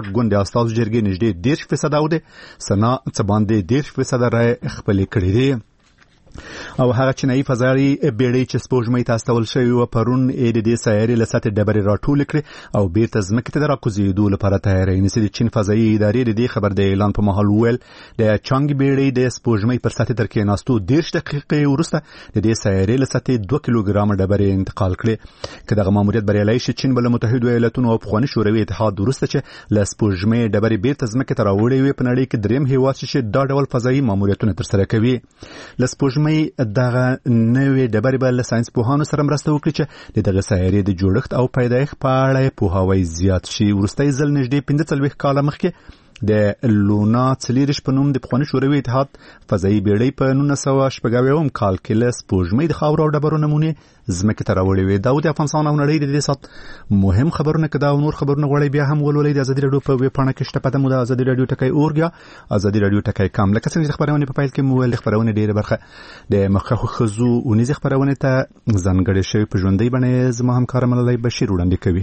ګوند استازو جرګې نږدې 10% او د سنا څه باندې 10% رای خپل کړی دی. او هغه چینایي فضایي بیړۍ چې سپوږمۍ ته استول شوې و پرون د دې سیارې له سطحې ډبرې راټولې کړې او بیرته ځمکې ته د راکوزېدو لپاره تیاری نیسي. د چین فضایي ادارې د دې خبر د اعلان په مهال وویل د چانګ بیړۍ د سپوږمۍ پر سطحې تر کېناستو 10 دقیقې وروسته د دې سیارې له سطحې 2 کیلوګرامه ډبرې انتقال کړې. که دغه ماموریت بریالی شي چین به له متحدو ایالتونو او پخواني شوروي اتحاد وروسته چې له سپوږمۍ ډبرې بیرته ځمکې ته راوړې وي په نړۍ کې دریم هېواد چې دا ډول فضایي ماموریتونه ترسره کوي. له سپوږمۍ دغه نوې ډبرې به له ساينس پوهانو سره مرسته وکړي چې دغه سیارې د جوړښت او پیدایښت په اړه پوهاوی زیات شي. وروستی ځل نږدې 45 کاله مخکې د لونا څلېرش په نوم د پخواني شوروي اتحاد فضایي بیړۍ په 1990 کال کې له سپوږمۍ د خاورو او ډبرو نمونې ځمکې ته راوړې وې. دا د افغانستان او نړۍ د دې سات مهم خبرونه که دا او نور خبرونه غواړئ بیا هم ولولئ د ازادي راډیو په ویب پاڼه کې شته. پته مو د ازادي راډیو ټکی اورګ یا ازادي راډیو ټکی کام. لکه څنګه چې خبرونه په پیل کې مو ویل خبرونه ډېره برخه د مخکښو ښځو اونیزې خبرونه ته ځانګړې شوې په ژوندۍ بڼه زما همکار ملالۍ بشیر وړاندې کوي.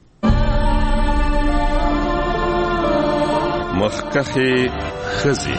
مخکښې ښځې.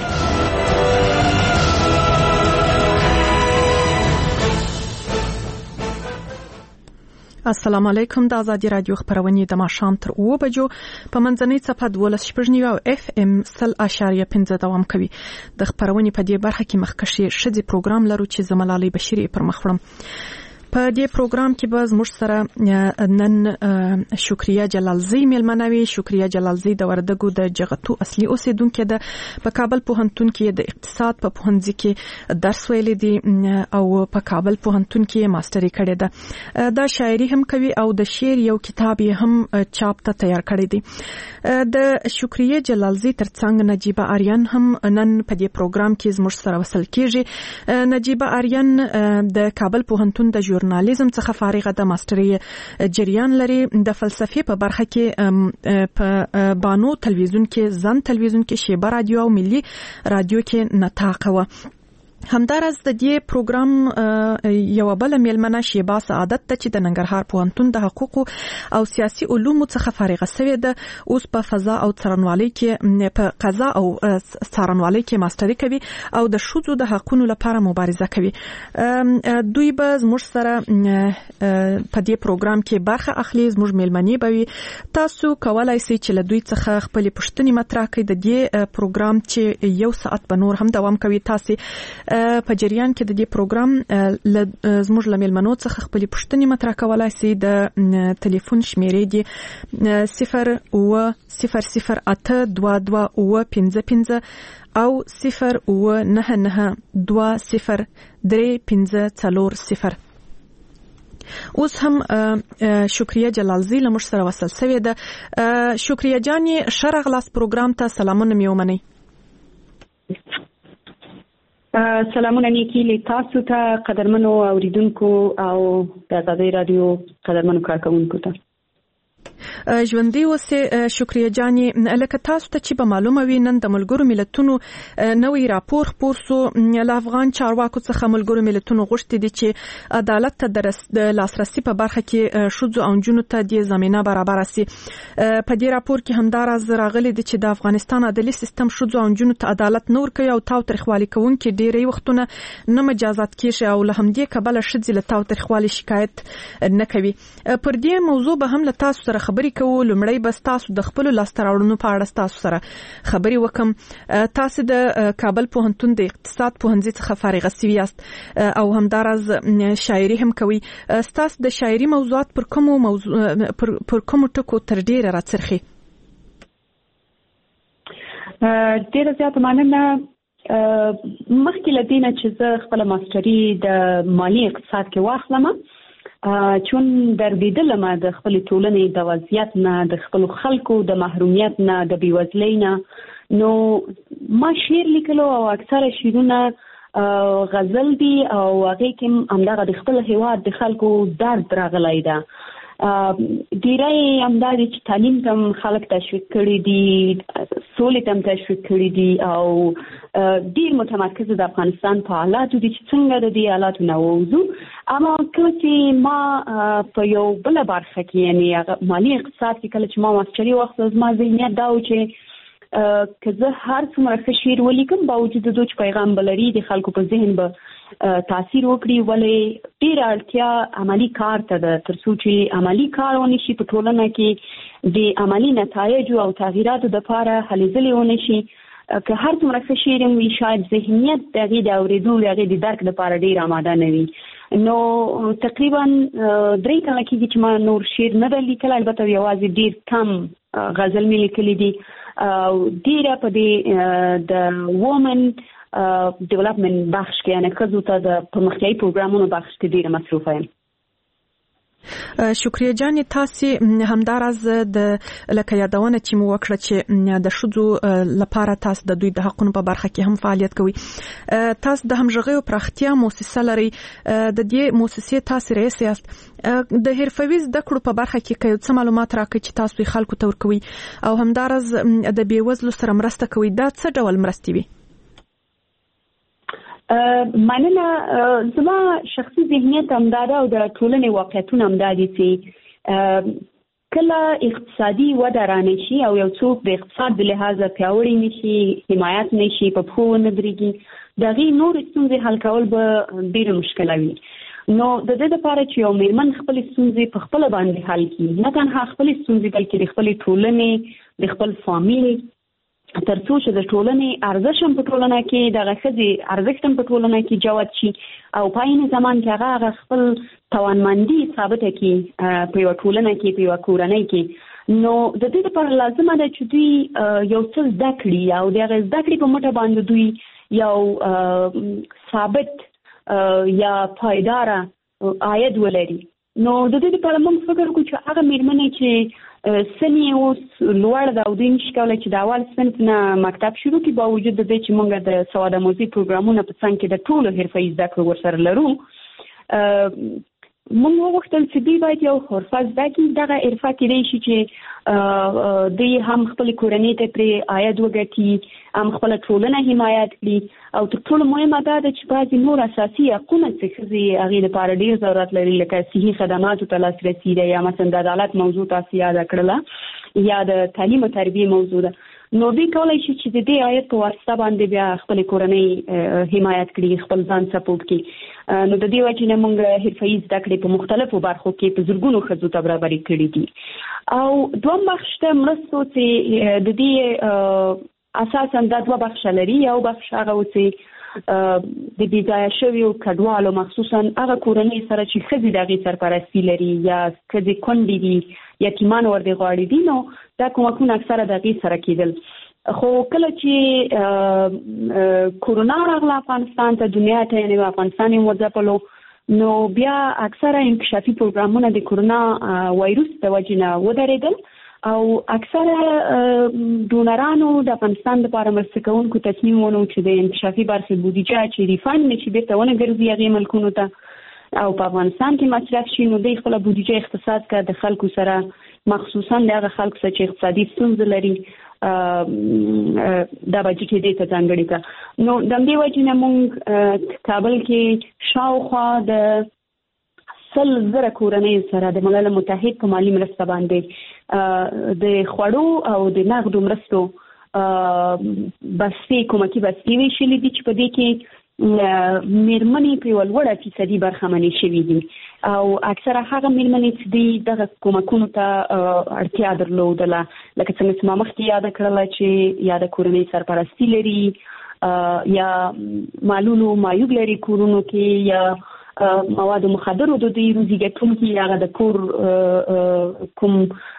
السلام علیکم. د ازادي راډیو خبرونه د ماښام تر 2 بجو په منځنۍ صفحه 12.9 او FM 100.5 دوام کوي. د خبرونه په دې برخه کې مخکښې ښځې پروګرام لرو چې زملالۍ بشری پر مخ وړم. په دې پروګرام کې به زموږ سره نن شکریه جلالزی ملمنوي. شکریه جلالزی د وردګو د جغتو اصلي اوسیدونکو ده. په کابل پوهنتون کې د اقتصاد په پوهنځي کې درس ویلي دي او په کابل پوهنتون کې ماستری کړې ده. دا شاعري هم کوي او د شعر یو کتاب هم چاپ ته تیار کړی دی. د شکریه جلالزی ترڅنګ نجیبه آریان هم نن په دې پروګرام کې زموږ سره وصل کیږي. نجیبه آریان د کابل پوهنتون د ژورنالیزم څخه فارغه ده. ماستری جریان لري. د فلسفې په برخه کې په بانو تلویزیون کې زن تلویزیون کې شیبه رادیو او ملي رادیو کې نطاقه و. همدارس د دې پروګرام یو بل میلمنه شیبه سعادت ته چې د ننګرهار پوهنتون د حقوق او سیاسي علومو څخه فارغه شوې ده. اوس په فضا او څارنوالۍ کې په قضا او څارنوالۍ کې ماستری کوي او د ښځو د حقوقو لپاره مبارزه کوي. دوی به زموږ سره په دې پروګرام کې برخه اخلي. زموږ میلمنې به وي. تاسو کولای شئ چې له دوی څخه خپل پوښتنې مطرح کړئ. د دې پروګرام چې 1 ساعت به نور هم دوام کوي. تاسو په جریان کې د دې پروګرام زموږ لمیلمنو څخه خپل پوښتنې مطرح کولای شي. د ټلیفون شمیرې دی 080082255 او 099203540. اوس هم شکریه جلالزی له موږ سره وصل شوې ده. شکریه جانې شرغلاس پروګرام ته سلامونه مې ومنئ. سلامونه نیکی له تاسو ته قدرمنو اوریدونکو او د ازادي رادیو قدرمنو کارکونکو ته. ژوندۍ اوسې شکریه جانې. لکه تاسو ته چې به معلومه وي نن د ملګرو ملتونو نوې راپور خپور سو. له افغان چارواکو څخه ملګرو ملتونو غوښتي دي چې عدالت ته د لاسرسي په برخه کې ښځو او نجونو ته د ضمانت برابر شي. په دې راپور کې همداراز راغلي دي چې د افغانستان عدالي سیستم ښځو او نجونو ته عدالت نه ورکوي او تاوتریخوالي کوونکي ډېری وختونه نه مجازات کیږي او له همدې کبله ښځې له تاوتریخوالي شکایت نه کوي. پر دې موضوع به هم له تاسو سره خبرې کوو. لومړی بس تاسو د خپل لاستراوړنو په اړه تاسو سره خبرې وکم. تاسو د کابل پوهنتون د اقتصاد پوهنځي څخه فارغه شوي یاست او همداراز شاعري هم کوي. تاسو د شاعري موضوعات پر کوم ټکو تر ډیره راڅرخي؟ ډیره زیاته مننه. مخکې له دې نه چې زه خپل ماستري د مالي اقتصاد کې واخلم چون دردیدلم د خپل ټولنې د وضعیت نه، د خپل خلکو د محرومیت نه، د بیوزلۍ نه، نو ما شعر لیکلو او اکثره شعرونه غزل دي او هغه کې همدغه د خپل هیواد د خلکو درد راغلی ده. ډیری همداري چې تعلیم تم خلک تشویق کړي دي، سولې تم تشویق کړي دي او ډیر متمرکز د افغانستان په حالاتو دي چې څنګه د دې حالاتو نه ووځو. اما کله چې ما په یو بل برخه کې یعنی مالی اقتصاد کې کله چې ما ماستري وخت زما ذهنیت دا و چې که زه هر څومره ښه شعر ولیکم باوجود د دوی پیغام بلري د خلکو په ذهن به تاثیر وکړي، ولې ډیر اړتیا عملی کار ته ده ترڅو چې عملی کار ونشي په ټولنه کې د عملی نتایج او تغییراتو لپاره هلې ځلې ونشي. که هر څومره ښه شعر وي شاید ذهنیت د هغې د اورېدو د هغې د درک لپاره ډیر آماده نه وي. نو تقریبا 3 کاله کېږي چې ما نور شعر نه دی لیکلی، البته یوازې ډیر کم غزل مې لیکلی دي او ډیره په دې د وومن ډیولپمنټ بخش کې یعنی ښځو ته د پرمختیایي پروګرامونو بخش کې ډیره مصروفه یم. شکریه جان، تاسو همدارز د لکه یادونه چې مو وکړه چې د ښځو لپاره تاسو د دوی د حقوقو په برخه کې هم فعالیت کوي. تاسو د همغږي او پراختیا مؤسسه لري، د دې مؤسسې تاسو رئیس یاست. د حرفوي زده کړو په برخه کې کوم څه معلومات راکړي چې تاسو خلکو ته ورکوي او همدارز د بیوزلو سره مرسته کوي، دا څه ډول مرستې وي؟ مننه. زما شخصي ذهنیت همداده او د ټولنې واقعیتونه همدادي چې کله اقتصادي وده رانشي او یو څوک د اقتصاد د لحاظه پیاوړی نشي، حمایت نشي، په پښو نه درېږي، د هغې نورې ستونزې حل کول به ډېره مشکله وي. نو د دې لپاره چې یو میرمن خپلې ستونزې په خپله باندې حل کړي، نه تنها خپلې ستونزې بلکې د خپلې ټولنې د خپل فامیل ترڅو چې د ټولنې ارزښت هم په ټولنه کې دغه ښځې ارزښت هم په ټولنه کې جوت شي او په عین زمان کې هغه خپل توانمندي ثابته کړي په یوه ټولنه کې، په یوه کورنۍ کې. نو د دې لپاره لازمه ده چې دوی یو څه زده کړي او د هغې زده کړې په مټه باندې دوی یو ثابت یا پایداره عاید ولري. نو د دې لپاره موږ فکر کوو چې هغه میرمنې چې سنې اوس لوړ ده او دوی نشي کولی چې د اول صنف نه مکتب شروع کړي، باوجود د دې چې موږ د سواد آموزي پروګرامونه په څنګ کې د ټولو حرفه‌ایي زده کړو ورسره لرو، موږ وغوښتل چې دوی باید یو حرفه زده کړي. دغه حرفه کېدای شي چې دوی هم خپلې کورنۍ ته پرې عاید وګټي، هم خپله ټولنه حمایت کړي او تر ټولو مهمه دا ده چې بعضې نور اساسي حقونه چې ښځې هغې لپاره ډېر ضرورت لري لکه صحي خدماتو ته لاسرسي ده، یا مثلا د عدالت موضوع تاسو یاده کړله، یا د تعلیم او تربیې موضوع ده. نو دوی کولی شي چې د دې عاید په واسطه باندې بیا خپلې کورنۍ حمایت کړي، خپل ځان سپورټ کړي. نو د دې وجې نه موږ حرفه‌ایي زده کړې په مختلفو برخو کې په زرګونو ښځو ته برابرې کړي دي. او دویم بخش ته مرستو چې د دې اساساً دا 2 بخشه لري. یو بخش هغه و چې د بېځایه شویو کډوالو مخصوصاً هغه کورنۍ سره چې ښځې د هغې سرپرستي لري یا ښځې کونډې دي، یتیمان ورته غواړي دي، نو دا کومکونه اکثره د هغې سره کېدل. خو کله چې کورونا راغله افغانستان ته، دنیا ته، یعنې افغانستان یې وځپلو، نو بیا اکثره انکشافي پروګرامونه د کورونا وایروس د وجې نه ودرېدل او اکثره ډونرانو د افغانستان لپاره مرسته کوونکو تصمیم ونیو چې د انکشافي برخې بودیجه چې ریفاند نه شي بېرته ونه ګرځي هغې ملکونو ته او په افغانستان کې مصرف شي، نو دوی خپله بودیجه اختصاص کړه د خلکو سره، مخصوصا د هغه خلکو سره چې اقتصادي ستونزې لري، دا بجټ یې دې ته ځانګړې کړه. نو د همدې وجې نه موږ کابل کې شاوخوا د 100,000 کورنۍ سره د ملل متحد په مالي مرسته باندې د خوړو او د نغدو مرستو بستې کومکي بستې ویشلې دي چې په دې کې میرمنې په یوه لوړه فیصدي برخمنې شوي دي او اکثره هغه میرمنې چې دي دغه کومکونو ته اړتیا درلودله، لکه څنګه چې ما مخکې یاده کړله چې یا د کورنۍ سرپرستي لري یا مالونو معیوب لري کورونو کې، یا مواد مخدرو د دوی روزي ګټونکي، هغه د کور کوم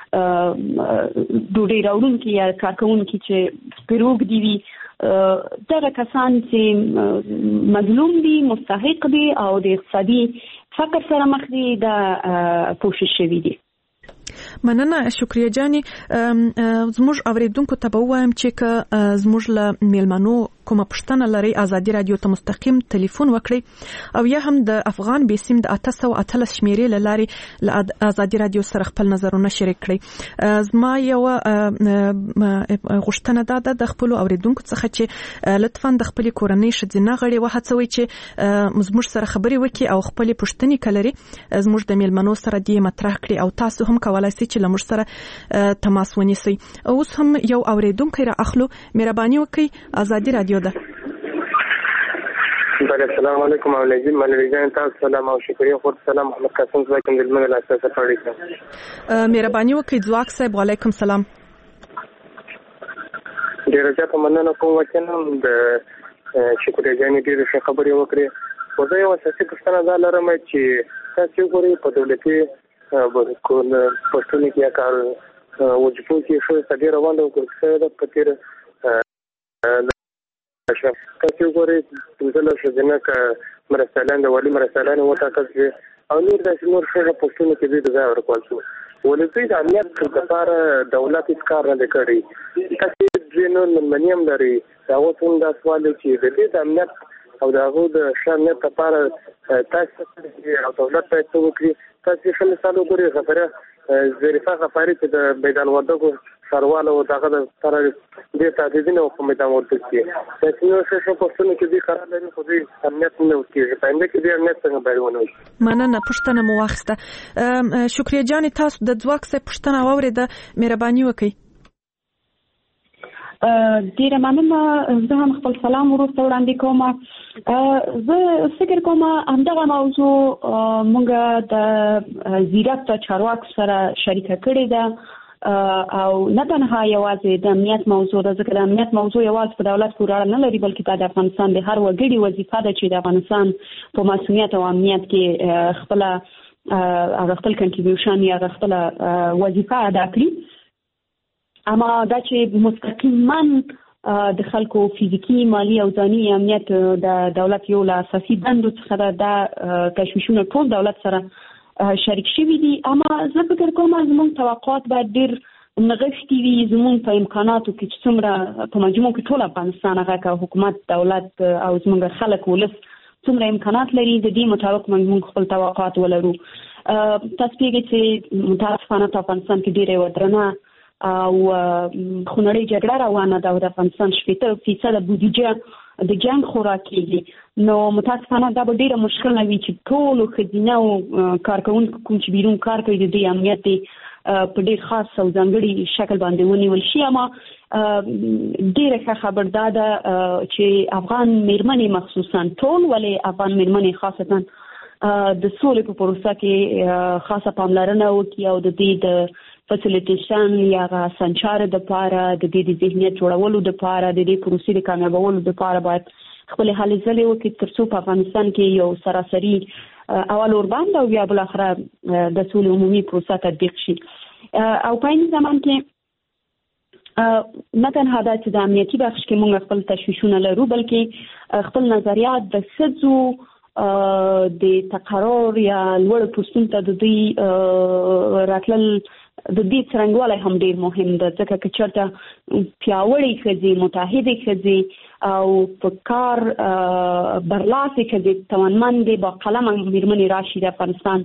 ډوډۍ راوړونکي یا کارکوونکي چې پیروګ دي وي، دغه کسان چې مظلوم دي، مستحق دي او د اقتصادي فقر سره مخ دي، دا کوشش شوی دي. مننه شکریه جانې. زموږ اوریدونکو ته به ووایم چې که زموږ له میلمنو کومه پوښتنه لري ازادي رادیو ته مستقیم ټلیفون وکړئ او یا هم د افغان بیسیم د 813 شمیرې لارې ازادي رادیو سره خپل نظرونه شریک کړئ. زما یو غوښتنه ده د خپل اوریدونکو څخه چې لطفاً د خپل کورنۍ شذینه غړي وهڅوي چې زموږ سره خبري وکړي او خپل پوښتنې کلري زموږ د میلمنو سره دی مطرح کړي او تاسو هم کولای شئ چې لمر سره تماس ونیسئ. اوس هم یو اوریدونکو را اخلو. مهرباني وکړئ ازادي رادیو ده. السلام علیکم علیکم ملګری تاسو سلام او شکریہ خور سلام محمد قاسم زما کوم د منل اساسه پړی. مهرباني وکړئ ځواک صاحب. وعلیکم السلام. ډیر زیاته مننه کوم چې د شکریہ جانې ډیر ښه خبرې وکړې. خو زه یو اساسي پوښتنه دا لرم چې تاسو ګورئ په دولتي پښتون کې کار وظیفو کې ښه تدبیر روان او کوڅه د پتیر تاسو ګورئ دغه شذنه ک مرستلان د ولی مرستلان وته تاسو او نور د نور څخه پښتون کې د ځای ورکول شو. ولې د امنیت لپاره دولت هیڅ کار نه کوي. تاسو جنون منیم لري دا اوس هم دا سوال چې د دې امنیت او دغه د شامل لپاره تاسو او دولت ته څه وکړي. تاسو څه مثال وګورئ غفره ظریفه غفاری چې د بیدان وردګو سروال او دغه د سره د تعدیدینه په میدان ورته کې تاسو نو څه پوښتنه کې دي خبره لري خو دې امنیت نه وکړي. په انده کې دې امنیت څنګه بیانونه وي. مننه پوښتنه مو واخسته. شکریہ جان تاسو د ځواک څخه پوښتنه واورېده. مهرباني وکړئ. ډیره مننه. زه هم خپل سلام وروسته وړاندې کوم. زه فکر کوم همدغه موضوع مونږ د زیرات چارواکو سره شریکه کړې ده او نه تنها یوازې د امنیت موضوع ده، ځکه د امنیت موضوع یوازې په دولت پورې اړه نه لري بلکې دا د افغانستان د هر وګړي وظیفه ده چې د افغانستان په مسؤلیت او امنیت کې خپل کنټریبیوشن یا خپل وظیفه ادا کړي. اما دا چې مستقیما د خلکو فزیکی مالی او ځاني امنیت د دولت یو له اساسي دندو څخه د تشویشونو ټول دولت سره شریک شوي دي. اما زه فکر کوم زموږ توقعات باید ډېر نغښتي وي. زموږ په امکاناتو کې چې څومره په مجموع کې ټول افغانستان هغه که حکومت دولت او زموږ خلک ولس څومره امکانات لري د دې مطابق موږ خپل توقعات ولرو. تاسو پیږئ چې متاسفانه په افغانستان کې ډېره یوه درنه او خونړۍ جګړه روانه ده او د افغانستان 70% بودیجه د جنگ خوراک کېږي. نو متاسفانه دا به ډېره مشکل وي چې ټولو ښځینه او کارکوونکو کوم چې بیرون کار کوي د دې امنیت په ډېر خاص او ځانګړي شکل باندې ونیول شي. اما ډېره ښه خبر دا ده چې افغان میرمنې مخصوصا ټول ولې افغان میرمنې خاصتا د سولې په پروسه کې خاصه پاملرنه وکړي او د دې د فسیلیټیشن یا سنچار د پاره د دې د ذهنیت جوړولو د پاره د دې پروسې د کامیابولو د پاره باید خپل هلې ځلې وکړي ترڅو په افغانستان کې یو سراسري اول اوربند او بیا بل اخره د سولې عمومي پروسه تطبیق شي. او په این زمان کې نه تنها دا چې د امنیتي بخش کې موږ خپل تشویشونه لرو بلکې خپل نظریات د ښځو د تقرر یا لوړ پوستون ته د دوی راتلل د دې څرنګوالی هم ډېر مهم ده ځکه که چېرته پیاوړې ښځې متحدې ښځې او په کار برلاسې ښځې توانمندې باقلمه مېرمنې راشي د افغانستان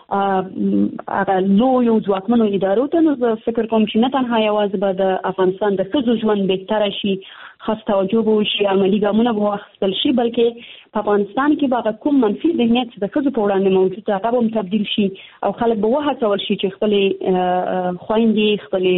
هغه لویو ځواکمنو ادارو ته نو زه فکر کوم چې نه تنها یوازې به د افغانستان د ښځو ژوند بهتره شي خاص توجه به وشي عملي ګامونه به واخیستل شي بلکې په افغانستان کې به هغه کوم منفي ذهنیت چې د ښځو په وړاندې موجود هغه به هم تبدیل شي او خلک به وهڅول شي چې خپلې خویندې خپلې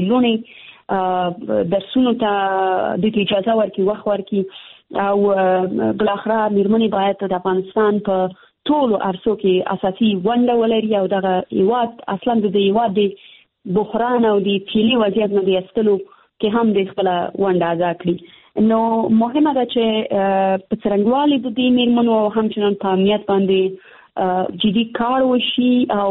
لوڼې درسونو ته د اجازه ورکړي وخت ورکړي او بالاخره مېرمنې باید د افغانستان په ټولو عرصو کې اساسي ونډه ولري او دغه هیواد اصلا د هیواد د بحران او د پیلي وضعیت نه د ایستلو کې هم د خپله ونډه ادا کړي. نو مهمه ده چې په څرنګوالي د دې مېرمنو او همچنان په امنیت باندې جدي کار وشي او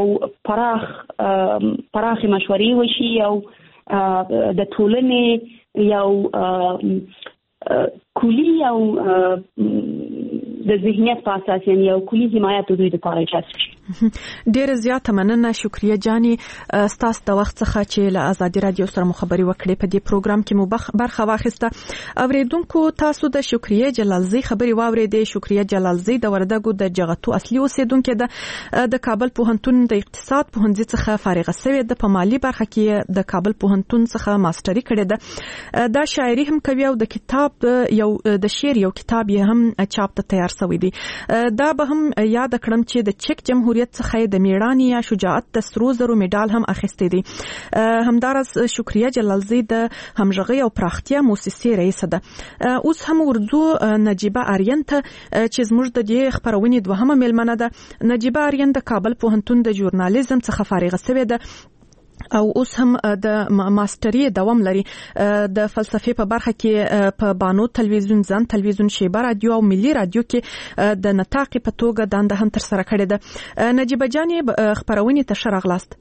پراخې مشورې وشي او د ټولنې یو کلی او د ذهنیت په اساس یعنی یو کلی حمایت دوی لپاره ایجاد شي. ډېر زیات مننه شکریه جاني ستاسو د وخت څخه چې له آزادي رادیو سره مخابري وکړې په دې پروګرام کې مو برخه واخیسته اوریدونکو تاسو د شکریه جلالزی خبري واوریدې شکریه جلالزی د وردګو د جغتو اصلي اوسیدونکو د کابل پوهنتون د اقتصاد پوهنځي څخه فارغه شوې د په مالی برخه کې د کابل پوهنتون څخه ماستري کړې ده دا شاعري هم کوي او د کتاب د شعر یو کتاب یې هم چاپ ته تیار شوی دی دا به هم یاد کړم چې د چک جمهوریت څخه د میړانې یا شجاعت د سرو زرو میډال هم اخیستی دی همدارس شکریه جلالزی د همغږي او پراختیا مؤسسې رئیس ده اوس هم ورځو نجيبه آرین ته چې زموږ د دې خبرونې دوهمه مېلمنه ده نجيبه آرین د کابل پوهنتون د ژورنالیزم څخه فارغه شوې ده او اوس هم د ماستري دوام لري د فلسفې په برخه کې په بانو تلویزیون ځان تلویزیون شیبه رادیو او ملي رادیو کې د نطاق په توګه دنده هم تر سره کړې ده نجيبه جاني خبرونه ته شرغلاست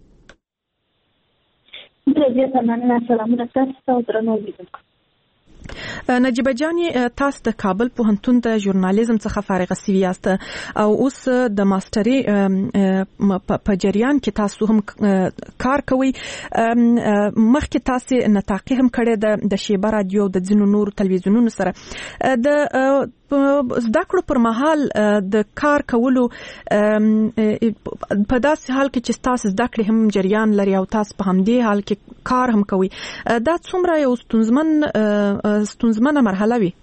درځه مننه سلامونه تاسو ته درنو لیدونکو نجيبه جاني تاسو د کابل پوهنتون د ژورنالیزم څخه فارغه شوی یاست او اوس د ماستري په جریان کې تاسو هم کار کوئ مخکې تاسو نطاقي هم کړې د شیبه رادیو د ځینو نور تلویزیونونو سره د زده کړو پر مهال د کار کولو په داسې حال کې چې تاسو زده کړې هم جریان لري او تاسو په همدې حال کې کار هم کوي دا څومره یو ستونزمنه مرحله وي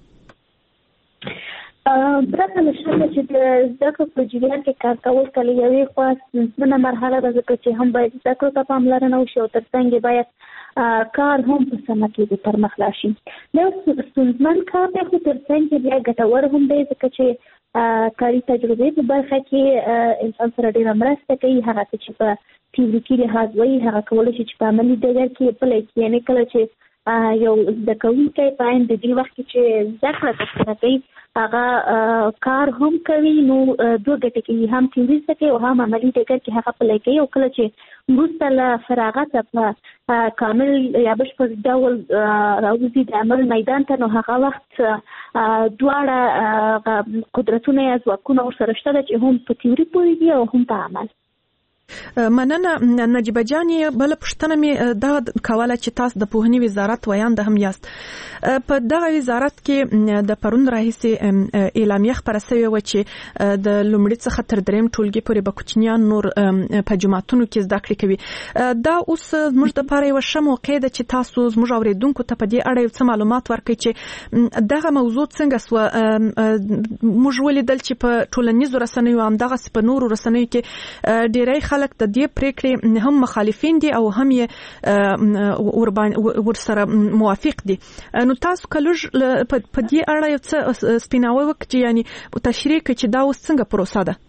برته نشته چې د زده کړو په جریان کې کار کول کله یوې خوا ستونزمنه مرحله ده ځکه چې هم باید زده کړو ته پاملرنه وشي او ترڅنګ باید کار هم په سمه کې پر مخ لاړ شي دا ستونزمن کار دی خو ترڅنګ بیا ګټور هم دی ځکه چې کاري تجربې په برخه کې انسان سره ډېره مرسته کوي هغه چې په تیوریکي لحاظ وایي هغه کولی شي چې په عملي ډګر کې پلی کړي یعنې کله چې یو زده کوونکی په عین د دې وخت کې چې زده کړه ترسره کوي هغه کار هم کوي نو دوه ګټې کوي هم تیوري زده کوي او هم عملي ډګر کې هغه پلی کوي او کله چې وروسته له فراغته په کامل یا بشپړ ډول راوځي د عمل میدان ته نو هغه وخت دواړه قدرتونه یا ځواکونه ورسره شته چې هم په تیوري پوهېږي او هم په عمل مننه نجيبه جاني بل پښتنه می دا کوله چې تاسو د پوهنې وزارت ویاند هم یاست په دغه وزارت کې د پرون راهیسې اعلامیه خبره شوې و چې د لومړي څخه تر دریم ټولګي پورې به کوچنیان نور په جماعتونو کې زده کړې کوي دا اوس زموږ د لپاره یو ښه موقع ده چې تاسو زموږ اوریدونکو ته په دې اړه یو څه معلومات ورکړئ چې دغه موضوع څنګه سوه موږ ولیدل چې په ټولنیزو رسنیو همدغه په نورو رسنیو کې ډېری خلک د دې پریکړې هم مخالفین دي او هم یې ورسره موافق دي نو تاسو کلوج په دې اړه یو څه سپیناوی وکړئ یعنی تشریح کړئ چې دا اوس څنګه پروسه ده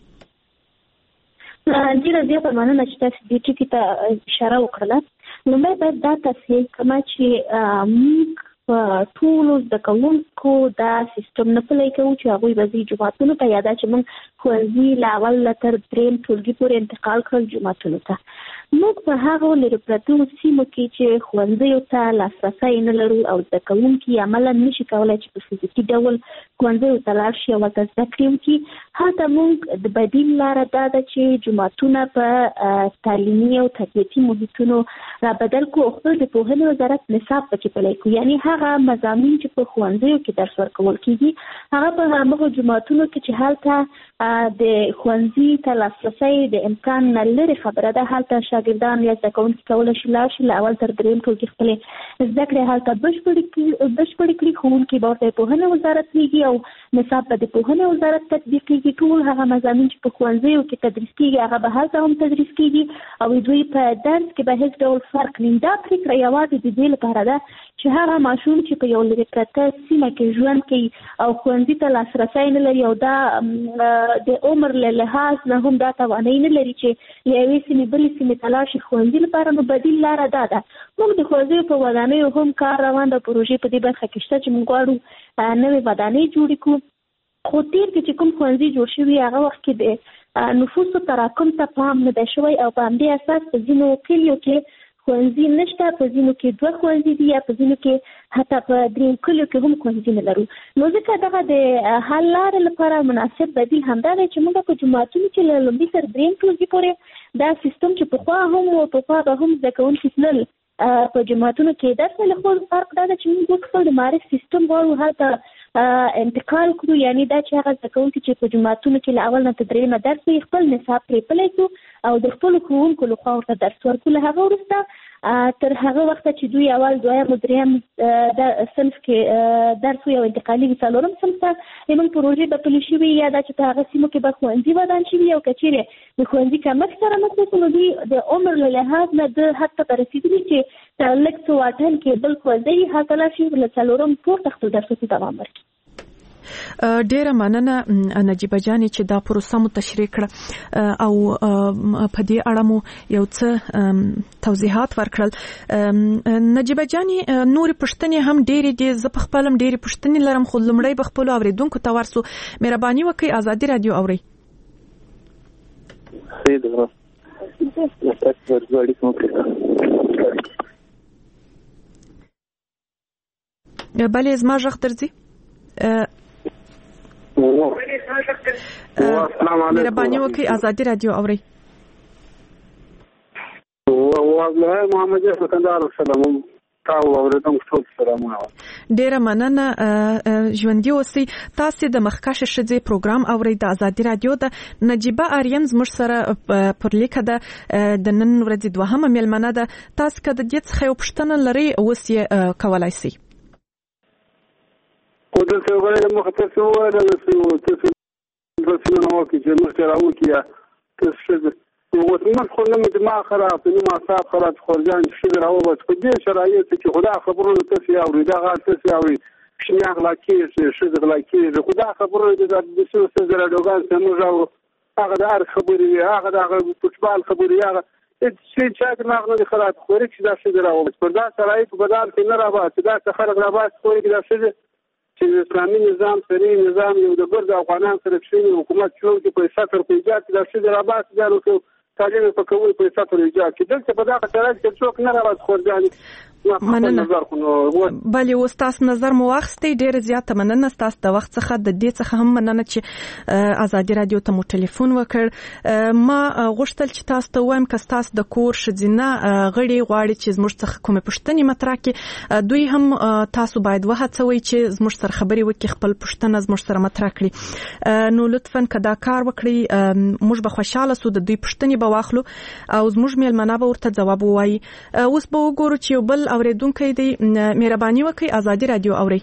ډېره زیاته مننه چې تاسو دې ټکي ته اشاره وکړله لومړی باید دا تصحیح کړم چې موږ په ټولو زده کوونکو دا سیستم نه پلی کوو چې هغوی به ځي جوماتونو ته یا دا چې موږ ښوونځي له اول نه تر دریم ټولګي پورې انتقال کړل جوماتونو ته موږ په هغو لرې پرتو سیمو کې چې ښوونځیو ته لاسرسی نه لرو او زده کوونکي عملا نشي کولی چې په فزیکي ډول ښوونځیو ته لاړ شي او ورته زده کړې وکړي هلته موږ د بدیل لاره دا ده چې جوماتونه په تعلیمي او تربیتي محیطونو رابدل کړو او خپل د پوهنې وزارت نصاب پکې پلی کړو یعنې هغه مضامین چې په ښوونځیو کې درس ورکول کېږي هغه په هماغو جوماتونو کې چې هلته د ښوونځي ته لاسرسی د امکان نه لرې خبره ده هلته شاګردان یا زده کوونکي کولی شي لاړ شي له اول تر دریم ټولګي خپلې زده کړې هلته بشپړې کړي ښوونکي به ورته د پوهنې وزارت لیږي او نصاب به د پوهنې وزارت تطبیق کېږي ټول هغه مضامین چې په ښوونځیو کې تدریس کېږي هغه به هلته هم تدریس کېږي او دوی په درس کې به هېڅ ډول فرق نه دا پرېکړه یوازې د دې لپاره ده چې هغه ماشوم چې په یو لرې پرته سیمه کې ژوند کوي او ښوونځي ته لاسرسی نه لري او دا د عمر له لحاظ نه هم دا توانایي نه لري چې له یوې سیمې بلې سیمې ته لاړ شي ښوونځي لپاره نو بدیل لاره دا ده موږ د ښوونځیو په ودانیو هم کار روان ده پروژې په دې برخه کې شته چې موږ غواړو نوې ودانۍ جوړې کړو خو تېر کې چې کوم ښوونځي جوړ شوي هغه وخت کې د نفوسو تراکم ته پام نه دی شوی او په همدې اساس په ځینو کلیو کې ښوونځي نشته، په ځینو کې 2 ښوونځي دي یا په ځینو کې حتی په 3 کلیو کې هم ښوونځي نه لرو. نو ځکه دغه د حل لارې لپاره مناسب بدیل همدا دی چې موږ په جوماتونو کې له لومړي تر 3 ټولګي پورې دا سیستم چې پخوا به هم زده کوونکي تلل په جوماتونو کې درس له خپل فرق دا چې موږ خپل د معرف سیستم غواړو هلته انتقال کړو، یعنی دا چې هغه زده کوونکي چې په جوماتونو کې له اول نه تر 3 درس یې خپل نصاب پرې پلی کړو او د خپل ښوونکو لخوا ورته درس ورکړو. له هغه وروسته تر هغه وخته چې دوی اول 2یم او 3یم صنف کې درس یو انتقالي وي، 4م صنف ته زموږ پروژې به پلي شوي یا دا چې په هغه سیمو کې به ښوونځي ودان شوي او که چیرې د ښوونځي کمښت سره مخ شو نو دوی د عمر له لحاظ نه د حد ته رسېدلي چې تر لږ څه واټن کې بل ښوونځی هلته لاړ شي له 4م پورته خپل درسونو ته دوام ورکړي. ډیره مننه نجیبه جانې چې دا پروسه مو تشریح کړه او په دې اړه مو یو څه توضیحات ورکړل. نجیبه جانې نور پښتنې هم ډېرې دي، زه په خپل هم ډېرې پښتنې لرم، خو لمړی به خپل اوریدونکو ته ورسو. مهرباني وکړئ ازادي رادیو اورئ. بله زما غږ درځي؟ مهرباني وکړئ ازادي رادیو اورئ. والله محمد کندهار سلام تاسو اوریدونکو ټول سلامونه. ډیره مننه ژوندۍ اوسئ. تاسو د مخکښ ښځې پروګرام اورئ د ازادي رادیو. د نجیبه آرین زموږ سره پر لیکه ده د نن ورځې 2مه میلمنه ده. تاسو که د دې څخه یو پوښتنه لرئ اوس یې کولی شئ. او دلته وګورئ مخته څه وایي تاسو نو کې چې مخته راوکیا تاسو موږ خو نه دماغ خراب نه معصاب خراب خورجان شي راوبس په دې شرایط کې خدا خبرونه تاسو اوري دا غا تاسو اوري شنو اغلا کې شي دغلا کې خدا خبرونه د څه څه زراډوګان سمو هغه د خبري هغه د فوتبال خبري هغه چې دماغ نه خراب خوري چې دا شي راوبس په دا شرایط بدل کې نه راوبس دا خلک راوبس خوري دا شي چې اسلامي نظام سری نظام یو د ګرد افغانان سره چې حکومت چلو کې پیسې تر پیجات د شي درابات دالو کې تعلیم په کول پیسې تر پیجات کې دلته په دغه شرایط کې څوک نه راوځي خورځاني. مننه. بله اوس تاسو نظر مو واخیستی، ډېره زیاته مننه تاسو د وخت څخه. د دې څخه هم مننه چې ازادي رادیو ته مو ټلیفون وکړ. ما غوښتل چې تاسو ته وایم که تاسو د کور ښځینه غړي غواړي چې زموږ څخه کومې پوښتنې مطرح کړي، دوی هم تاسو باید وهڅوئ چې زموږ سره خبرې وکړي، خپل پوښتنه زموږ سره مطرح کړي. نو لطفا که دا کار وکړي موږ به خوشحاله سو، د دوی پوښتنې به واخلو او زموږ میلمنه به ورته ځواب ووایي. اوس به وګورو چې یو بل اوریدونکي دی. مهرباني وکړئ ازادي رادیو اورئ.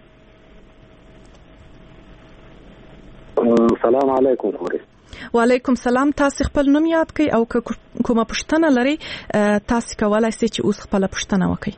سلام علیکم. وعلیکم سلام. تاسو خپل نوم یاد کړئ او که کومه پوښتنه لرئ تاسو کولای شئ چې اوس خپل پوښتنه وکړئ.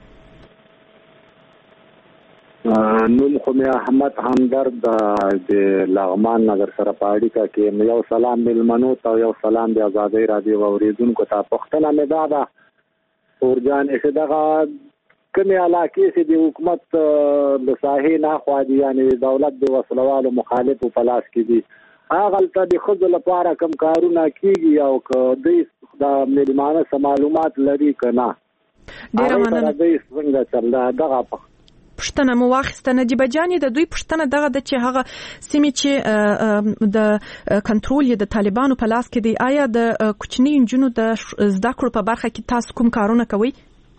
نوم خو مې احمد همدرد د لغمان نظر سره په اړیکه کې. یو سلام ملمنو ته، یو سلام د ازادي رادیو اوریدونکو ته. پوښتنه مې دا ده اورجان چې دغه کومې علاقې چې د حکومت د ساحې نه خوا دي، یعنی دولت د وسلوالو مخالفو په لاس کې دي، هغلته د ښځو لپاره کوم کارونه کیږي او که دوی د میلمانه څه معلومات لري که نه؟ ډېره مننه. دوی څنګه چل دغه پوښتنه مو واخیسته. نجیبه جانې د دوی پوښتنه دغه ده چې هغه سیمې چې د کنټرول یې د طالبانو په لاس کې دی، آیا د کوچني نجونو د زده کړو په برخه کې تاسو کوم کارونه کوئ؟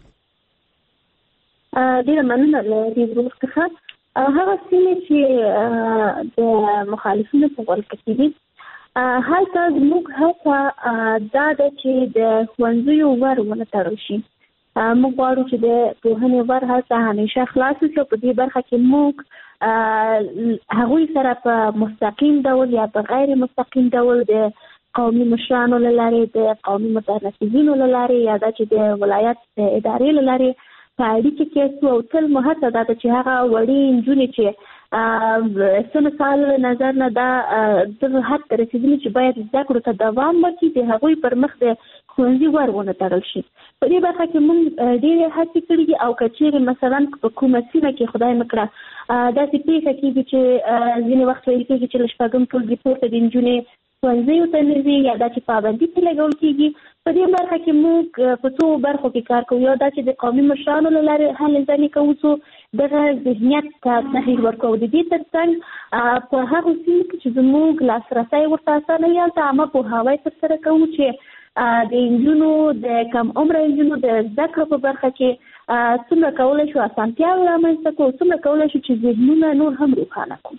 ډیره مننه له دې ورور څخه. هغه سیمې چې د مخالفینو په ولکه کې دي هلته زموږ هڅه دا ده چې د ښوونځیو ور ونه تړل شي. موږ غواړو چې د پوهنې ور هڅه همیشه خلاص شي. په دې برخه کې موږ هغوی سره په مستقیم ډول یا په غیر مستقیم ډول د قومي مشرانو له لارې، د قومي متنفذینو له لارې یا دا چې د ولایت د ادارې له لارې په اړیکه کې څو او تل مو هڅه ده چې هغه وړې نجونې چې سن سال نظر نه دا د حد ته رسېدلي چې باید زده کړو ته دوام ورکړي، د هغوی پر مخ د ښوونځي ور ونه تړل شي. په دې برخه کې موږ ډېرې هڅې کړي دي او که چېرې مثلا په کومه سیمه کې خدای مه کړه داسې پېښه کېږي چې ځینې وخت ویل کېږي چې له 6م ټولګي پورته د نجونې ښوونځیو ته نه ځي یا دا چې پابندي پرې لګول کېږي. په دې برخه کې موږ په څو برخو کې کار کوو. یو دا چې د قومي مشرانو له لارې هلې ځلې کوو څو دغه ذهنیت ته تغییر ورکوو. د دې تر څنګ په هغو سیمو کې چې زموږ لاسرسی ورته اسانه وي هلته عامه پوهاوی ترسره کوو چې د نجونو د کم عمره نجونو د زده کړو په برخه کې څومره کولی شو اسانتیاوې رامنځته کړو، څومره کولی شو چې ذهنونه نور هم روښانه کړو.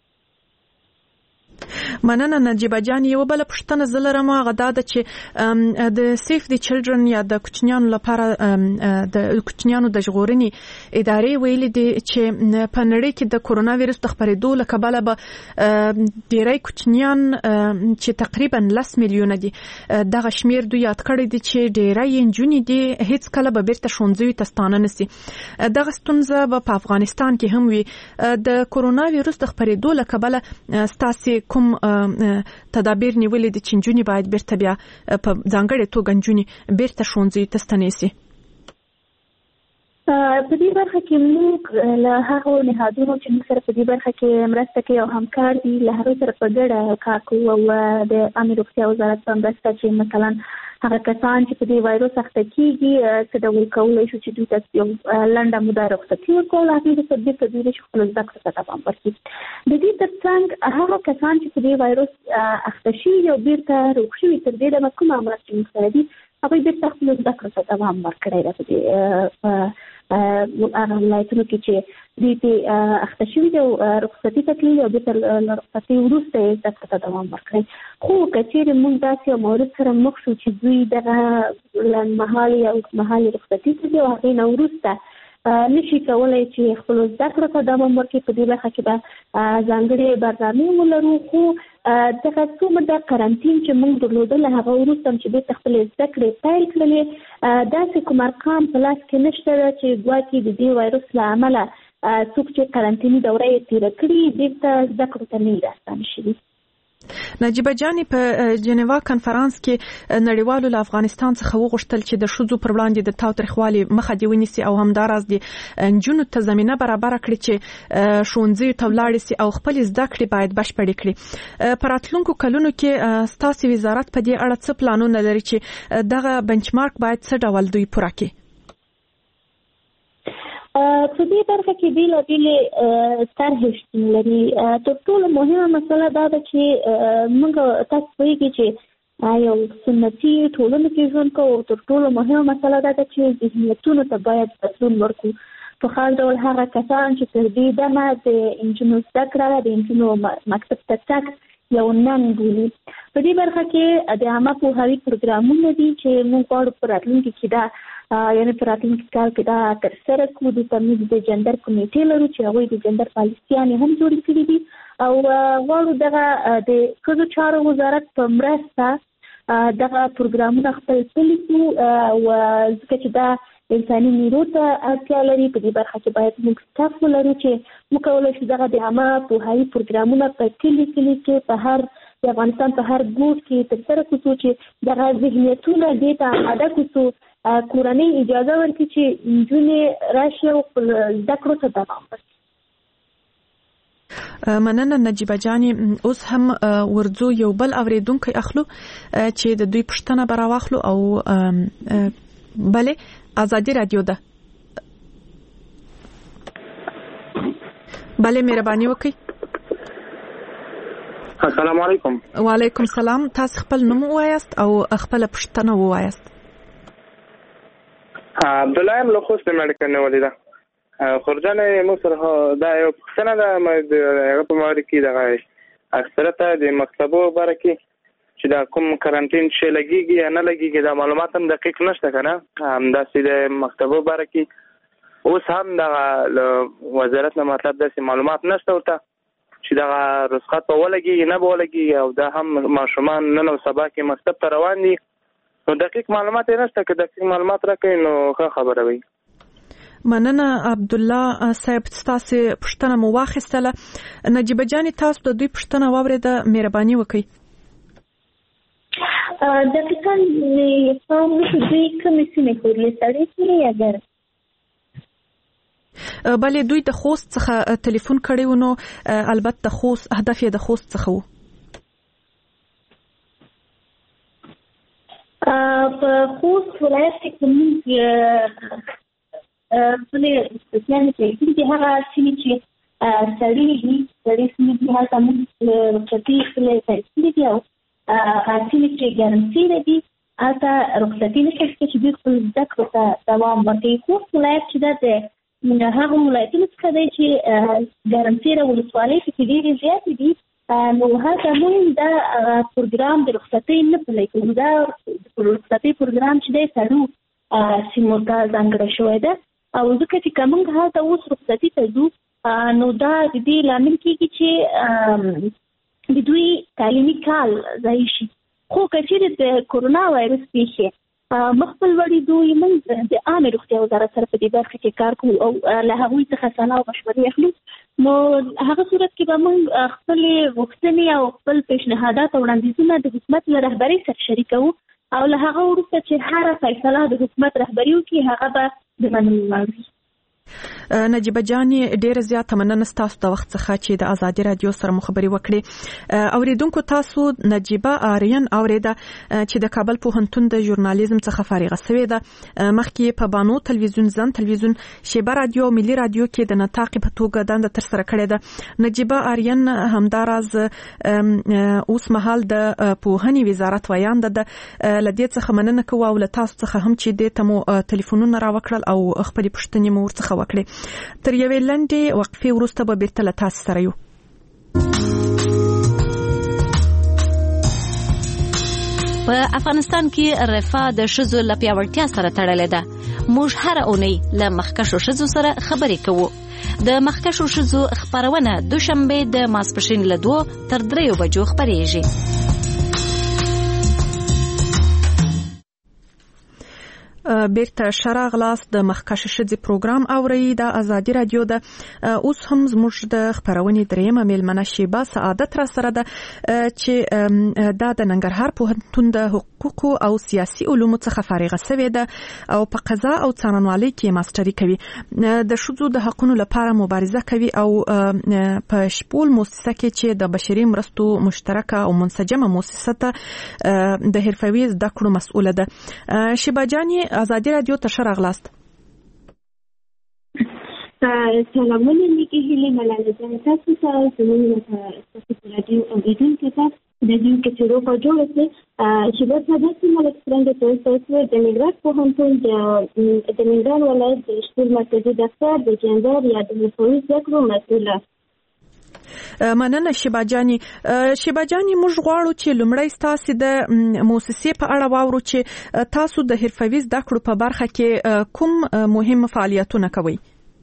مننه نجیبه جان. یو بل پوښتنه زه لرم، هغه دا ده چې د سیف دی چلډرن یا د کوچنیانو لپاره د کوچنیانو د ژغورنې ادارې ویلي دي چې په نړۍ کې د کورونا وایرس د خپرېدو له کبله به ډېری کوچنیان چې تقریبا 10 میلیونه دي دغه شمیر دوی یاد کړی دي چې ډېری نجونې دي هیڅ کله به بیرته ښوونځیو ته ستانه نشي. دغه ستونزه به په افغانستان کې هم وي. د کورونا وایرس د خپرېدو له کبله ستاسو کوم تدابیر نیولې دي چې نجونې باید بیرته بیا په ځانګړې توګه نجونې بیرته ښوونځیو ته ستنې شي؟ په دې برخه کې موږ له هغو نهادونو چې موږ سره په دې برخه کې مرسته کوي او همکار دي له هغوی سره په ګډه کار کوو او د عامې روغتیا وزارت په مرسته چې مثلا هغه کسان چې په دې وایرس اخته کېږي څه ډول کولی شو چې دوی ته یو لنډه موده رخصتي ورکول، هغوی ورته بیرته دوی چې خپلو زده کړو ته دوام ورکړي. د دې تر څنګ هغه کسان چې په دې وایرس اخته شوي او بیرته روغ شوي تر دې دمه کومه مرسته موږ سره دي هغوی بیرته خپلو زده کړو ته دوام ورکړی ده. په دې هغه ولایتونو کې چې دوی ته اخته شوي دي او رخصتي ته تللي او بیرته له رخصتي وروسته یې زده کړو ته دوام ورکړی. خو که چېرې موږ داسې یو مورد سره مخ شو چې دوی دغه لنډمهالې او اوږدمهالې رخصتي ته ځي او هغې نه وروسته نشي کولی چې خپلو زده کړو ته دوام ورکړي، په دې برخه کې به ځانګړې برنامې ولرو. خو دغه څومره د قرنطین چې موږ درلودل هغه وروسته چې بیرته خپلې زده کړې پیل کړلې داسې کوم ارقام په لاس کې نشته چې ګواکې د دې وایرس له امله څوک چې قرنطیني دوره یې تېره کړي بیرته زده کړو ته نه وي راستانه شوي. نجیبه جانې په جنیوا کنفرانس کې نړیوالو له افغانستان څخه وغوښتل چې د ښځو پر وړاندې د تاوتریخوالي مخه دې ونیسي او همداراز د نجونو ته زمینه برابره کړي چې ښوونځیو ته ولاړې سي او خپلې زده کړې باید بشپړې کړي. په راتلونکو کلونو کې ستاسو وزارت په دې اړه څه پلانونه لري چې دغه بنچمارک باید څه ډول دوی پوره کړي؟ په دې برخه کې بېلابېلې طرحې شتون لري. تر ټولو مهمه مسله دا ده چې موږ تاسو پوهېږئ چې یو سنتي ټولنه کې ژوند کوو. تر ټولو مهمه مسله دا ده چې ذهنیتونو ته باید بدلون ورکړو. په خاص ډول هغه کسان چې تر دې دمه د نجونو زده کړه د نجونو مکتب ته تګ یو ننګ بولي. په دې برخه کې د عامه پوهاوي پروګرامونه دي چې موږ غواړو په راتلونکي کې دا یعنې په راتلونکي کال کې دا ترسره کړو. دلته موږ د جندر کمیټې لرو چې هغوی د جندر پالیسیانې هم جوړې کړي دي او غواړو دغه د ښځو چارو وزارت په مرسته دغه پروګرامونه خپل پلي کړو ځکه چې دا انساني نیرو ته اړتیا لري. په دې برخه کې باید موږ سټاف ولرو چې موږ کولی شو دغه د عامه پوهاوي پروګرامونه په کلي کې په هر د افغانستان په هر ګوټ کې ترسره کړو چې دغه ذهنیتونه دې ته اماده کړو کورنۍ اجازه ورکړي چې نجونې راشي او خپل زده کړو ته دوام ورکړي. مننه نجیبه جانې. اوس هم ورځو یو بل اوریدونکی اخلو چې د دوی پوښتنه به راواخلو او بله آزادي رادیو ده. بله مهرباني وکړئ. السلام علیکم. وعلیکم السلام. تاسو خپل نوم ووایاست او خپل پوښتنه ووایاست. عبدالله له خوست امریکا نه ولیده. خورجان موږ سره دا یو پوښتنه ده هغه په مورد کې دغه اکثرته د مکتبو باره کې چې دا کوم کرنټین چې لګیږي یا نه لګیږي دا معلومات هم دقیق نشته که نه. همداسې د مکتبو باره کې اوس هم دغه وزارت نه مطلب داسې معلومات نشته ورته چې دغه رخصت به ولګیږي نه به ولګیږي او دا هم ماشومان نن او سبا کې مکتب ته روان دي نو دقیق معلومات یې نشته. که دقیق معلومات راکړئ نو ښه خبره وي. مننه عبدالله صاحب. تاسو پوښتنه مو واخیستله. نجیبه جانې تاسو د دوی پوښتنه واورېده، مهرباني وکړئ. دقیقاً فهم نشو دوی کومې سیمې خورلې سړې سیمې یا ګرم؟ بله دوی د خوست څخه تلیفون کړی و نو البته د خوست هدف یې د خوست څخه و. په خوست ولایت کې کومې خپلې سپېڅلې کې هغه سیمې چې سړې دي سیمې دي هلته موږ رخصتي خپلې سیمې دي او سیمې چې ګرمسیر دي هلته رخصتي نشته چې دوی خپل زده کړو ته دوام ورکوي. خوست ولایت چې دا د هغه ولایتونو څخه دی چې ګرمسیر ولسوالۍ پکې ډېرې زیاتې دي، نو هلته موږ دا پروګرام د رخصتۍ نه پلی کوو. دا رخصتۍ پروګرام چې دی سړو سیمو ته ځانګړی شوی ده او ځکه چې که موږ هلته اوس رخصتي ته ځو نو دا د دې لامل کېږي چې د دوی تعلیمي کال ضایع شي. خو که چېرې د کورونا وایرس پیښې مخ په لوړېدو موږ د عامې روغتیا وزارت سره په دې برخه کې کار کوو او له هغوی څخه سلا او مشورې اخلو. نو هغه صورت کې به موږ خپلې غوښتنې او خپل پیشنهادات او وړاندیزونه د حکومت له رهبرۍ سره شریکوو او له هغه وروسته چې هره فیصله د حکومت رهبري وکړي هغه به د منلو وړ وي. نجیبه جانې ډیره زیاته مننه ستاسو د وخت څخه چې د ازادي رادیو سره مو خبرې وکړې. اوریدونکو تاسو نجیبه آریان اوریده چې د کابل پوهنتون د ژورنالیزم څخه فارغه شوې ده. مخکې په بانو تلویزیون زن تلویزیون شیبه رادیو ملي رادیو کې د نطاق په توګه دنده تر سره کړې ده. نجیبه آریان همداراز اوس مهال د پوهنې وزارت ویانده ده. لدې څخه مننه کوو او له تاسو څخه هم چې د تمو ټلیفونونه راوکړل او خپل پوښتنې مو ورڅخه وکړي. تر یوې لنډې وقفې وروسته به بیرته له تاسو سره یو. په افغانستان کې رفاه د ښځو له پیاوړتیا سره تړلې ده. موږ هره اونۍ له مخکښو ښځو سره خبرې کوو. د مخکښو ښځو خپرونه دوشنبه د ماسپښین له 2 تر 3 بجو خپرېږي. بیرته شراغ لاس د مخکښ ښځې پروګرام اوري د ازادي رادیو ده. اوس هم زموږ د خبرونې دریمه میلمنه شیبه سعادت را سره ده چې دا د ننګرهار پوهنتون د حقوقو او سیاسي علومو څخه فارغه شوې ده او په قضا او څارنوالۍ کې ماستري کوي. د ښځو د حقوقو لپاره مبارزه کوي او په شپول مؤسسه کې چې د بشري مرستو مشترکه او منسجمه مؤسسه ته د حرفوي زده کړو مسؤله ده. شیبه جانې ازادي رادیو ته ښه راغلاست. سلامونه نیکی هیلې ملاله جان تاسو ته زموږ تاسو رادیو اوریدونکو ته د دې کې چې روغه جوړه شي چې به تاسو ملک څنګه تاسو د ننګرهار پوهنتون د ننګرهار ولایت د شپږ مرکزي دفتر د جندر یا د حقوقي زده کړو مسؤله. مننه شیبه جانې. شیبه جانې موږ غواړو چې لومړی ستاسو د مؤسسې په اړه واورو چې تاسو د حرفوي زده کړو په برخه کې کوم مهم فعالیتونه کوئ.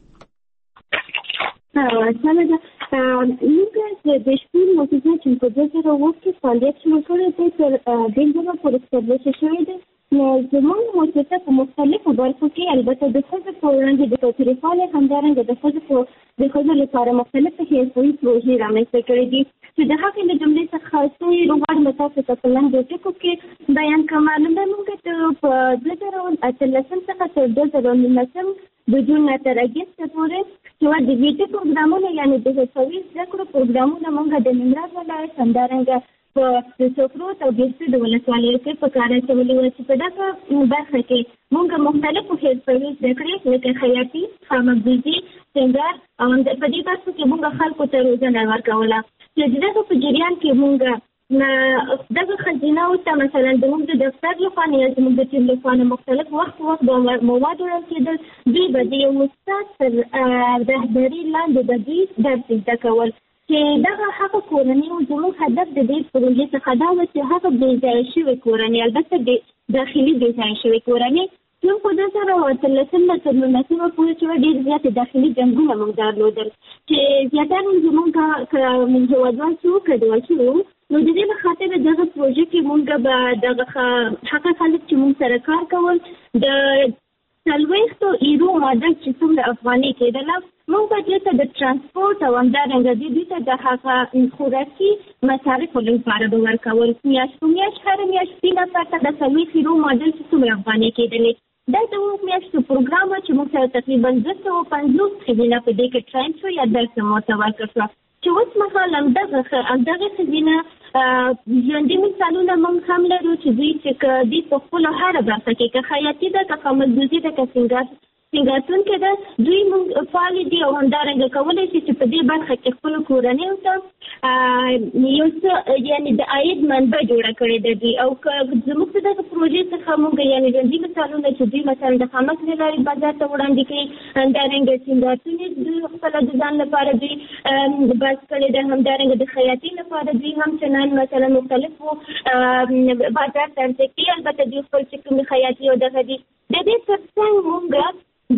سمه موږ د شپږ مؤسسې چې په 2020 کې فعالیت شروع کړی دی تر دې ځایه پورې استابلیش شوی دی. زموږ مؤسسه په مختلفو برخو کې البته د ښځو په وړاندې د تاوتریخوالي همدارنګه د ښځو لپاره مختلفې حرفوي پروژې رامنځته کړې دي چې د هغې له جملې څخه څو یې غواړم تاسو ته په لنډو ټکو کې بیان کړم. لومړی موږ په 2018 څخه تر 2019 د جون نه تر اګست پورې چې د ویټي پروګرامونه یعنې د حرفوي زده کړو پروګرامونه موږ د ننګرهار ولایت همدارنګه په سوکروت او ګیسټ د ولسوالۍ کې په کار اچولي وو چې په دغه برخه کې موږ مختلفو حرفوي زده کړې لکه خیاطي، خامکدوزي، سینګار او په دې برخو کې موږ خلکو ته روزنه ورکوله. چې دغه په جریان کې موږ دغه خزینه او مثلا د موږ د دفتر لخوا یا زموږ د ټیم لخوا مختلف وخت به مواد وړاندې کېدل. دوی به د یو استاد تر رهبري لاندې به دوی درس زده کول چې دغه هغه کورنۍ او زموږ هدف د دې پروژې څخه دا و چې هغه بېځایه شوې کورنۍ البته داخلي بېځایه شوې کورنۍ چې په 2013 تر 2019 پورې چې ډېر زیات داخلي جنګونه موږ درلودل چې زیاتره زموږ هېوادوال چې وکړل شو. نو د دې په خاطر دغه پروژې کې موږ به دغه هغه خلک چې موږ سره کار کول د 40 ایرو ماډل چې څومره افغاني کېدله موږ به دې ته د ترانسپورټ او همدارنګه دې ته د هغه خوراکي مصارفو لپاره به ورکول. میاشت په میاشت هره میاشت 3 نفر ته د 40 ایرو ماډل چې څومره افغاني کېدلې دا د میاشتو پروګرام چې موږ سره تقریبا 250 خزینه په دې کې ټرین شو یا درس مو ته ورکړ شو چې اوس مهال همدغه خزینه ژوندي مثالونه موږ هم لرو چې دوی چې دوی په خپلو هره برخه کې که خیاطي ده که خاملدوزي ده که سینګارتون کې ده دوی موږ فعال دي او همدارنګه کولی شي چې په دې برخه کې خپلو کورنیو ته یو څه یعنې د عاید منبع جوړه کړې ده دوی او که زموږ څه دغه پروژې څخه موږ یعنې ژوندي مثالونه چې دوی مثلا د خامک له لارې بازار ته وړاندې کوي همدارنګه سینګارتون یې دوی خپله د ځان لپاره دوی بس کړې ده همدارنګه د خیاطي لپاره دوی هم چنان مثلا مختلفو بازار ته عرضه کوي البته دوی خپل چې کوم خیاطي او دغه دي د دې ترڅنګ موږ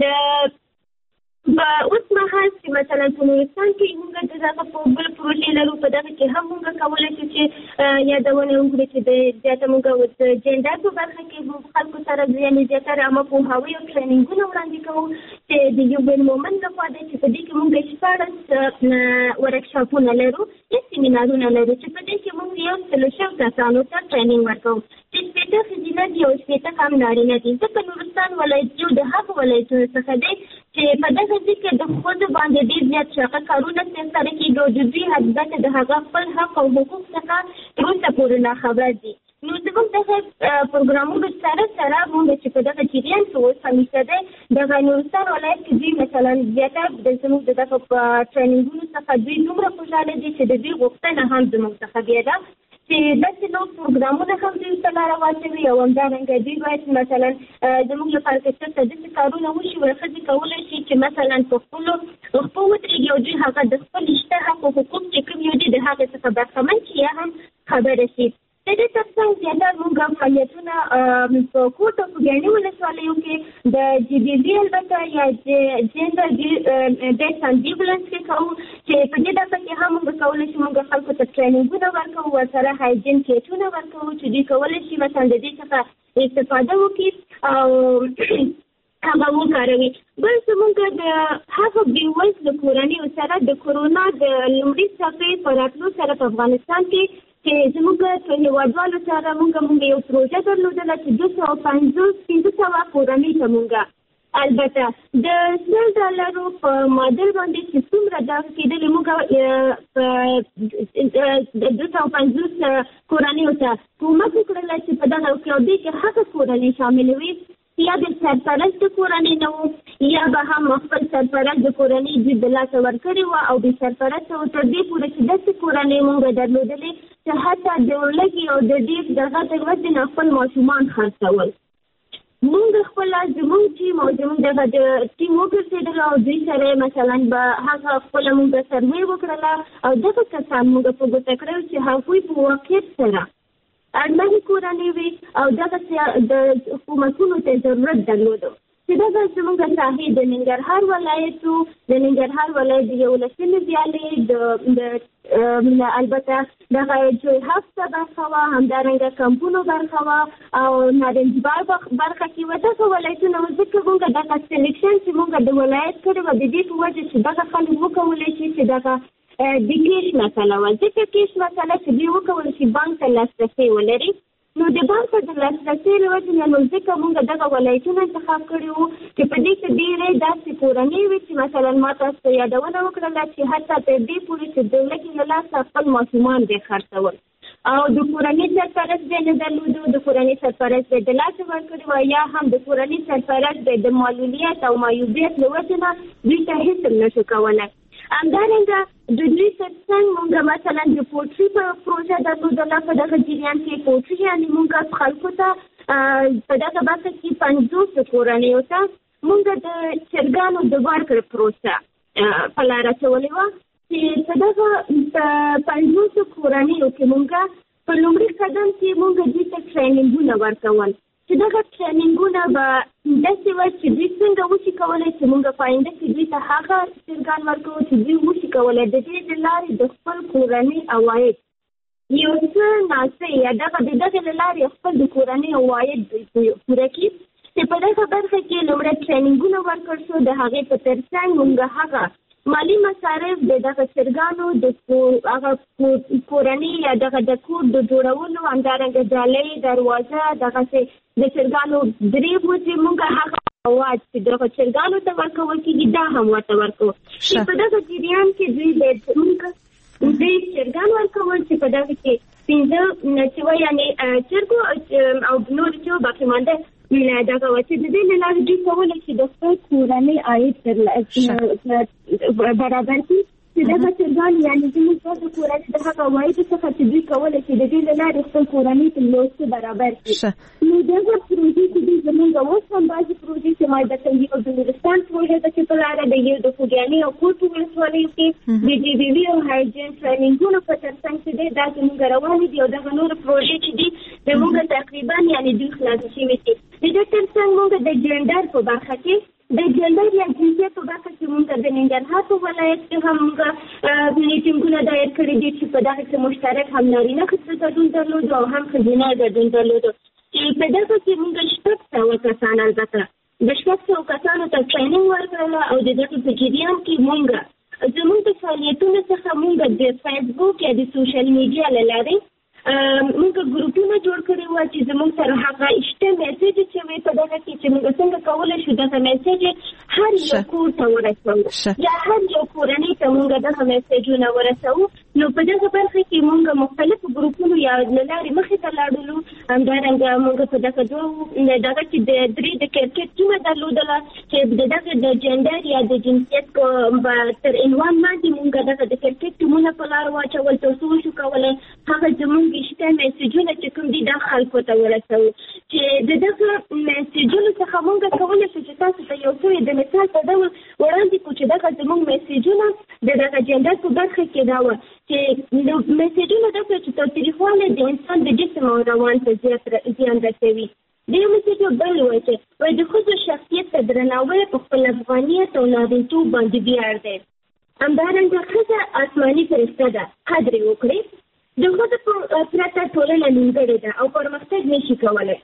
اوس مهال چې مثلا په نورستان کې موږ د دغه په بل پروژې لرو په دغه کې هم موږ کولی شو چې یادونه وکړو چې د زیاته موږ د جنډر په برخه کې خلکو سره یعنې زیاتره عامه پوهاوی او ټرینینګونه وړاندې کوو چې د یو بل مومنت لخوا دی چې په دې کې موږ 14 ورکشاپونه لرو یا سیمینارونه لرو چې په دې کې موږ یو 100 کسانو ته ټرینینګ ورکوو چې 15 ښځینه دي او 15 هم نارینه دي ځکه نورستان ولایت یو د هغو ولایتونو څخه دی چې په دغه ځای کې د ښځو باندې ډېر زیات شاقه کارونه ترسره کېږي او د دوی البته د هغه خپل حق او حقوق څخه تر اوسه پورې ناخبر دي. نو زموږ دغه پروګرامونو سره سره موږ چې په دغه جریان کې اوس همیشه دی دغه نورستان ولایت کې دوی مثلا زیاتره د زموږ د دغه ټرینینګونو څخه دوی دومره خوشحاله دي چې د دوی غوښتنه هم زموږ څخه بیا ده چې داسې نور پروګرامونه هم دوی ته لاره واچوي او همدارنګه دوی باید مثلا زموږ لپاره که چېرته داسې کارونه وشي او ښځې کولی شي چې مثلا په خپلو خپو ودرېږي او دوی هغه د خپل شته حق او حقوق چې کوم یو دي د هغې څخه برخمن شي یا هم خبره شي. د دې ترڅنګ زیاتره موږ فعالیتونه په کوټ او ګاڼي ولسوالیو کې د GBV البته یا جنډر بیس امبیولنس کې کوو چې په دې ډګه کې هم موږ کولی شو موږ خلکو ته ټرینینګونه ورکوو ورسره هایجین کیټونه ورکوو چې دوی کولی شي مثلا د دې څخه استفاده وکړي او هغه وکاروي. بل زموږ د هغه بیولز د کورنیو سره د کورونا د لومړي څپې په راتلو سره په افغانستان کې چې زموږ په هېوادوالو سره موږ یو پروژه درلودله چې 250 کورنۍ ته موږ البته د $100 په معادل باندې چې څومره دغه کېدلې موږ 250 کورنیو ته کومک وکړله چې په دغه کلودي کې هغه کورنۍ شاملې وي یا د سرپرست کورنۍ نه وو یا به هم خپل سرپرست د کورنۍ دوی د لاسه ورکړې وه او د سرپرست او تر دې پورې چې داسې کورنۍ موږ درلودلې چې حتی د لږې او د ډېر دغه تر وجې نه خپل ماشومان خرڅول. موږ خپله زموږ ټیم او زموږ دغه د ټیم وګرځېدله او دوی سره مثلا به هغه خپله موږ سروې وکړله او دغه کسان موږ په ګوته کړی چې هغوی په واقعیت سره اړمنې کورنۍ وي او دغه د حکومتونو ته ضرورت درلودو چې دغه زموږ ساحې د ننګرهار ولایت د 11 ویالې د البته دغه جویحق ته برخه وه همدارنګه کمپونو برخه وه او نارنجبار برخه کې وه دغه ولایتونه ځکه موږ دغه سلیکشن چې موږ د ولایت کړی وه د دې په وجه چې دغه خلک وکولی شي چې دغه د کیش مسله وه ځکه کیش مسله چې دوی وکولی شي بانک ته لاسرسی ولري نو د بانک ته د لاسرسي له وجې نه نو ځکه موږ دغه ولایتونه انتخاب کړي وو چې په دې کې ډېرې داسې کورنۍ وي چې مثلا ما تاسو ته یادونه وکړله چې حتی تر دې پورې چې دولت یې له لاسه خپل ماشومان دی خرڅول او د کورنۍ سرپرست دی نه درلودو د کورنۍ سرپرست دی د لاسه ورکړي وه یا هم د کورنۍ سرپرست دی د معلولیت او معیوبیت له وجې نه دوی ته هېڅ هم نشو کولی. همدارنګه د دوی ترڅنګ موږ مثلا د پوټري په پروژه درلودله په دغه جریان کې پوټري یعنې موږ خلکو ته په دغه برخه کې 50 کورنیو ته موږ د چرګانو د ورکړې پروسه په لاره اچولې وه چې په دغه 50 کورنیو کې موږ په لومړي قدم کې موږ دوی ته ټرینینګونه ورکول چې دغه ټرینینګونه به داسې وه چې دوی څنګه وشي کولی چې موږ په آینده کې دوی ته هغه چرګان ورکوو چې دوی وشي کولی د دې د لارې د خپل کورنۍ عواید یو څه ناڅه یا د دغې له لارې خپل د کورنۍ عواید پوره کړي چې په دغه برخه کې لومړی ټرینینګونه ورکړ شو د هغې په ترڅنګ موږ هغه مالی مصارف د دغه چرګانو د هغه کورنۍ یا دغه د کور د جوړولو همدارنګه جالۍ دروازه دغسې د چرګانو درې بوجې موږ هغه مواد چې دغه چرګانو ته ورکول کېږي دا هم ورته ورکوو چې په دغه جریان کې دوی موږ دوی چرګان ورکول چې په دغه کې برابر کړي چې دغه چرګان یعنې زموږ د کورنۍ د هغه عوایدو څخه چې دوی کولی شي د دې له لارې خپل کورنۍ ته لوست برابر کړي. نو دغه پروژې چې دوی زموږ اوس هم بعضې پروژې چې ما درته یو د نورستان پروژه ده چې په لاره د یو د خوږیاني او کوټو ولسوالیو کې د GBV او هایجین ټرینینګونو په ترڅنګ چې دی دا زموږ روانې دي او دغه نورې پروژې چې دي زموږ تقریبا یعنې دوی خلاصې شوي دي. د دې ترڅنګ موږ د جنډر په برخه کې د جنډر یا جنسیت په برخه کې موږ د ننګرهار په ولایت کې هم موږ میټینګونه دایر کړي دي چې په دغه کې مشترک هم نارینه ښځو ګډون درلود او هم ښځینه ګډون درلود چې په دغه کې موږ 600 کسان البته د 600 کسانو ته ټرینینګ ورکړله او د دغه په جریان کې موږ زموږ د فعالیتونو څخه موږ د فیسبوک یا د سوشل میډیا له لارې موږ ګروپونه جوړ کړي وو چې زموږ سره هغه شته میسج چې وي په دغه کې چې موږ څنګه کولی شو دغه میسج هر یو کور ته ورسوو یا هر یو کورنۍ ته موږ دغه میسجونه ورسوو. نو په دغه برخه کې موږ مختلفو ګروپونو یا له لارې مخې ته لاړلو. همدارنګه موږ په دغه دغه کې د 3 د کرکټ ټیمه درلودله چې دغه د جنډر یا د جنسیت تر عنوان باندې موږ دغه د کرکټ ټیمونه په لار واچول تر څو شو کولی هغه زموږ شته میسجونه چې کوم دي دا خلکو ته ورسوو چې د دغه میسجونو څخه موږ کولی شو چې تاسو ته یو څه د مثال په ډول وړاندې کړو چې دغه زموږ میسجونه د دغه جنډر په برخه کې دا وه چې میسجونه داسې چې تاوتریخوالی د انسان د جسم او روان ته زیان رسوي. د یو میسج بل وایي چې د ښځو شخصیت ته درناوی په خپل افغانیت او نارینتوب باندې ویاړ دی. همدارنګه ښځه آسماني فرښته ده، قدر یې وکړئ. د ښځو پرته ټولنه نیمګړې ده او پرمختګ نشي کولی.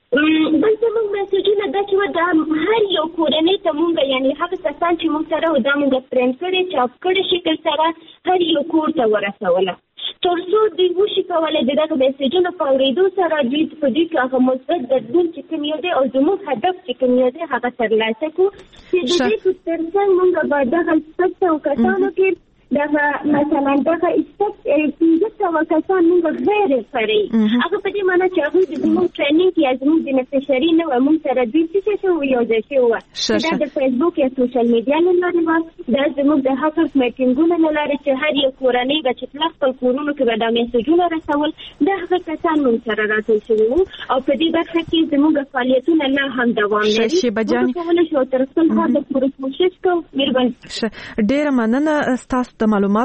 بل زموږ میسجونه دا چې دا هر یو کورنۍ ته مونږ یعنې هغه کسان چې مونږ سره دا مونږ پرنټ کړي چاپ کړي شکل سره هر یو کور ته ورسوله تر څو دوی وشي کولی د دغه میسجونو په اورېدو سره دوی په دوی کې هغه مثبت بدلون چې کوم یو دی او زموږ هدف چې کوم یو دی هغه ترلاسه کړو چې د دې په ترڅنګ مونږ به دغه 600 کسانو کې دغه مثلا دغه 1500 کسان موږ غیر فرعي هغه په دې معنی چې هغوی د زموږ ټرینینګ یا زموږ د نفسشري نه وه موږ سره دوی څه شوي یو ځای شوي وه دا د فیسبوک یا سوشل میډیا له لارې وه دا زموږ د هکرز میټینګونه له لارې چې هر یو کورنۍ به چې په خپل کورونو کې به دا میسجونه رسول دا هغه کسان موږ سره راټول شوي وو او په دې برخه کې زموږ فعالیتونه لا هم دوام لري موږ کولی شو تر خپل کار د پوره کوشش کوو. ډېره مننه ستاسو د معلوماتو